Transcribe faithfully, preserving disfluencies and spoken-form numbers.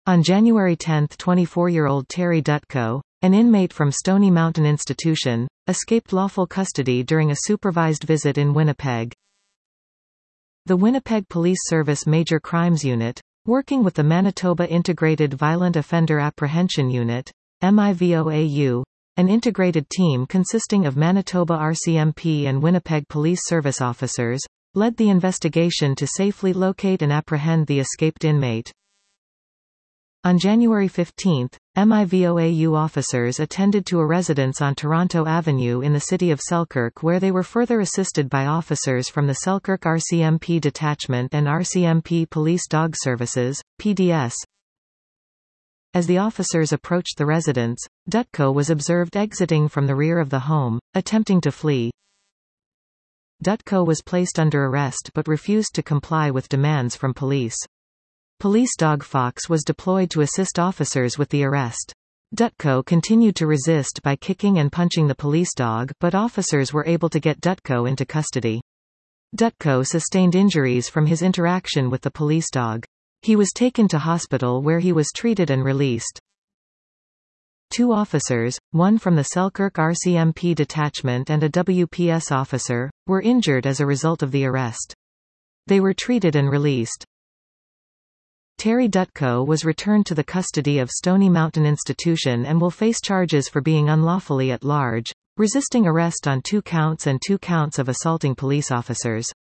On January tenth, twenty-four-year-old Terry Dutko, an inmate from Stony Mountain Institution, escaped lawful custody during a supervised visit in Winnipeg. The Winnipeg Police Service Major Crimes Unit, working with the Manitoba Integrated Violent Offender Apprehension Unit, M I V O A U, an integrated team consisting of Manitoba R C M P and Winnipeg Police Service officers, led the investigation to safely locate and apprehend the escaped inmate. On January fifteenth, M I V O A U officers attended to a residence on Toronto Avenue in the city of Selkirk, where they were further assisted by officers from the Selkirk R C M P Detachment and R C M P Police Dog Services, P D S. As the officers approached the residence, Dutko was observed exiting from the rear of the home, attempting to flee. Dutko was placed under arrest but refused to comply with demands from police. Police dog Fox was deployed to assist officers with the arrest. Dutko continued to resist by kicking and punching the police dog, but officers were able to get Dutko into custody. Dutko sustained injuries from his interaction with the police dog. He was taken to hospital where he was treated and released. Two officers, one from the Selkirk R C M P detachment and a W P S officer, were injured as a result of the arrest. They were treated and released. Terry Dutko was returned to the custody of Stony Mountain Institution and will face charges for being unlawfully at large, resisting arrest on two counts and two counts of assaulting police officers.